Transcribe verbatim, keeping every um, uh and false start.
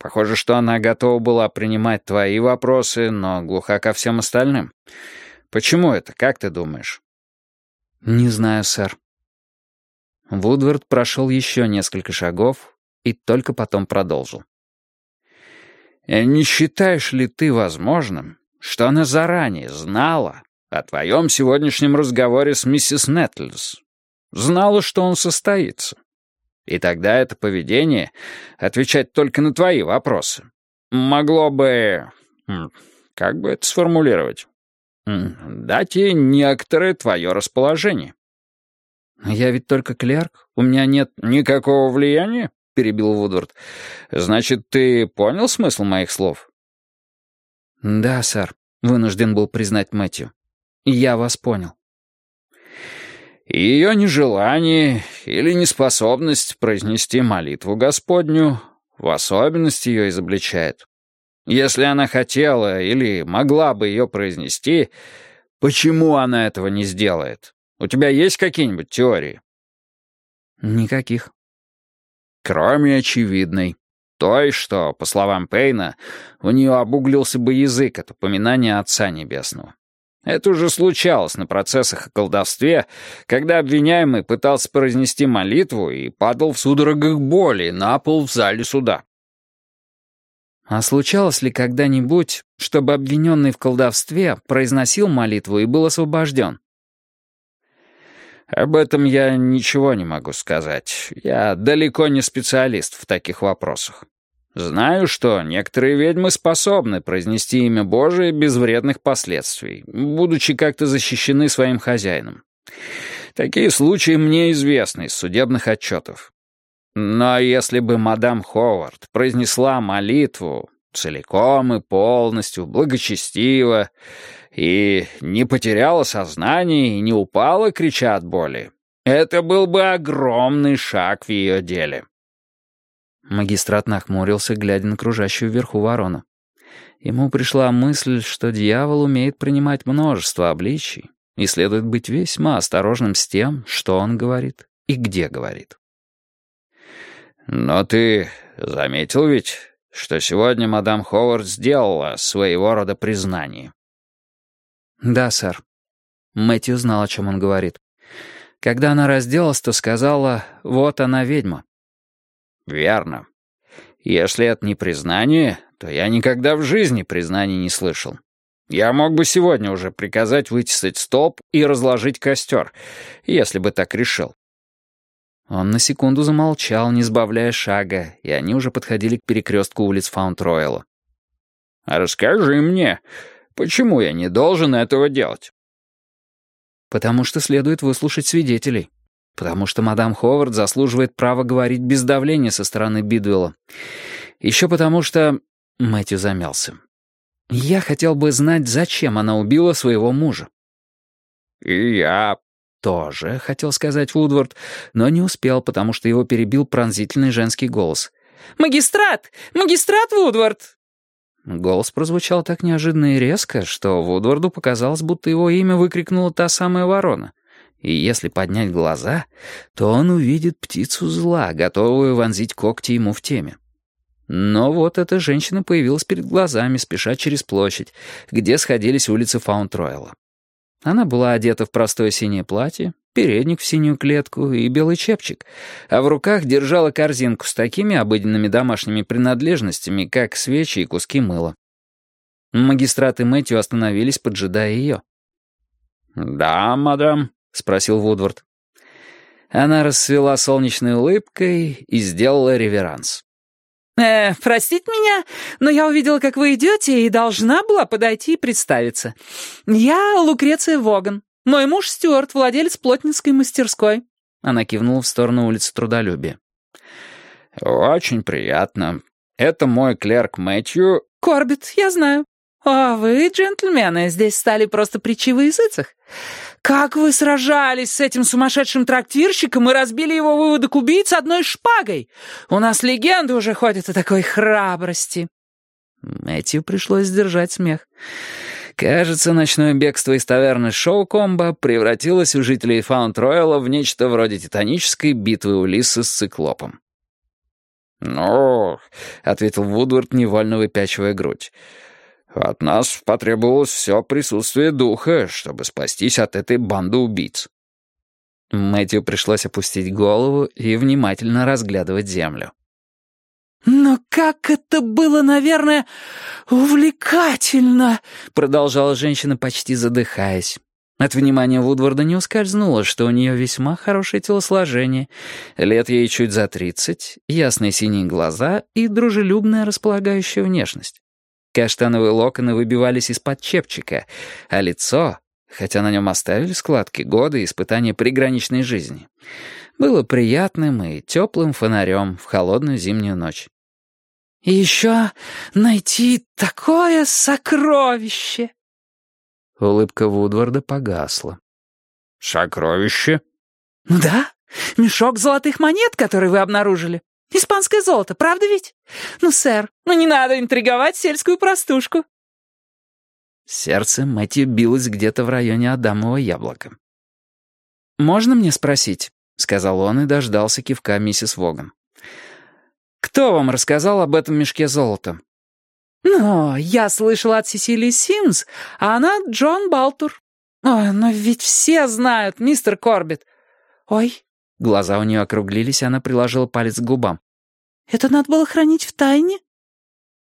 Похоже, что она готова была принимать твои вопросы, но глуха ко всем остальным. Почему это, как ты думаешь?» «Не знаю, сэр». Вудвард прошел еще несколько шагов и только потом продолжил. «Не считаешь ли ты возможным, что она заранее знала о твоем сегодняшнем разговоре с миссис Нетлс? Знала, что он состоится? И тогда это поведение, отвечать только на твои вопросы, могло бы... как бы это сформулировать? Дать ей некоторое твое расположение». «Я ведь только клерк, у меня нет...» «Никакого влияния?» — перебил Вудвард. «Значит, ты понял смысл моих слов?» «Да, сэр», — вынужден был признать Мэтью. «Я вас понял». Ее нежелание или неспособность произнести молитву Господню в особенности ее изобличает. Если она хотела или могла бы ее произнести, почему она этого не сделает? У тебя есть какие-нибудь теории? Никаких. Кроме очевидной. Той, что, по словам Пейна, у нее обуглился бы язык от упоминания Отца Небесного. Это уже случалось на процессах о колдовстве, когда обвиняемый пытался произнести молитву и падал в судорогах боли на пол в зале суда. А случалось ли когда-нибудь, чтобы обвиненный в колдовстве произносил молитву и был освобожден? Об этом я ничего не могу сказать. Я далеко не специалист в таких вопросах. Знаю, что некоторые ведьмы способны произнести имя Божие без вредных последствий, будучи как-то защищены своим хозяином. Такие случаи мне известны из судебных отчетов. Но если бы мадам Ховард произнесла молитву целиком и полностью, благочестиво, и не потеряла сознание и не упала, крича от боли, это был бы огромный шаг в ее деле. Магистрат нахмурился, глядя на кружащую вверху ворону. Ему пришла мысль, что дьявол умеет принимать множество обличий, и следует быть весьма осторожным с тем, что он говорит и где говорит. «Но ты заметил ведь, что сегодня мадам Ховард сделала своего рода признание?» «Да, сэр». Мэтью знал, о чем он говорит. Когда она разделась, то сказала: «Вот она, ведьма». «Верно. Если это не признание, то я никогда в жизни признаний не слышал. Я мог бы сегодня уже приказать вытесать столб и разложить костер, если бы так решил». Он на секунду замолчал, не сбавляя шага, и они уже подходили к перекрестку улиц Фаунд-Рояла. «А расскажи мне, почему я не должен этого делать?» «Потому что следует выслушать свидетелей. Потому что мадам Ховард заслуживает права говорить без давления со стороны Бидуэлла. Еще потому что...» Мэтью замялся. «Я хотел бы знать, зачем она убила своего мужа». «И я...» «Тоже», — хотел сказать Вудвард, но не успел, потому что его перебил пронзительный женский голос. «Магистрат! Магистрат Вудвард!» Голос прозвучал так неожиданно и резко, что Вудварду показалось, будто его имя выкрикнула та самая ворона. И если поднять глаза, то он увидит птицу зла, готовую вонзить когти ему в теме. Но вот эта женщина появилась перед глазами, спеша через площадь, где сходились улицы Фаунд-Рояла. Она была одета в простое синее платье, передник в синюю клетку и белый чепчик, а в руках держала корзинку с такими обыденными домашними принадлежностями, как свечи и куски мыла. Магистрат и Мэтью остановились, поджидая ее. «Да, мадам?» — спросил Вудвард. Она расцвела солнечной улыбкой и сделала реверанс. «Э, простите меня, но я увидела, как вы идете, и должна была подойти и представиться. Я Лукреция Воган. Мой муж Стюарт, владелец плотницкой мастерской». Она кивнула в сторону улицы Трудолюбия. «Очень приятно. Это мой клерк Мэтью...» «Корбет, я знаю. А вы, джентльмены, здесь стали просто притчи во языцах. Как вы сражались с этим сумасшедшим трактирщиком и разбили его выводок убийц одной шпагой? У нас легенды уже ходят о такой храбрости». Мэтью пришлось сдержать смех. Кажется, ночное бегство из таверны Шоу-Комбо превратилось у жителей Фаунд-Рояла в нечто вроде титанической битвы Улисса с циклопом. «Ну...» — ответил Вудвард, невольно выпячивая грудь. «От нас потребовалось все присутствие духа, чтобы спастись от этой банды убийц». Мэтью пришлось опустить голову и внимательно разглядывать землю. «Но как это было, наверное, увлекательно!» — продолжала женщина, почти задыхаясь. От внимания Вудварда не ускользнуло, что у нее весьма хорошее телосложение, лет ей чуть за тридцать, ясные синие глаза и дружелюбная располагающая внешность. Каштановые локоны выбивались из-под чепчика, а лицо, хотя на нем оставили складки года и испытания приграничной жизни, было приятным и теплым фонарем в холодную зимнюю ночь. «И еще найти такое сокровище!» Улыбка Вудварда погасла. «Сокровище?» «Ну да, мешок золотых монет, который вы обнаружили. Испанское золото, правда ведь? Ну, сэр, ну не надо интриговать сельскую простушку». Сердце Мэтью билось где-то в районе Адамового яблока. «Можно мне спросить?» — сказал он и дождался кивка миссис Воган. «Кто вам рассказал об этом мешке золота?» «Ну, я слышала от Сесилии Симмс, а она Джон Балтур. Ой, но ведь все знают, мистер Корбетт. Ой». Глаза у нее округлились, и она приложила палец к губам. «Это надо было хранить в тайне?»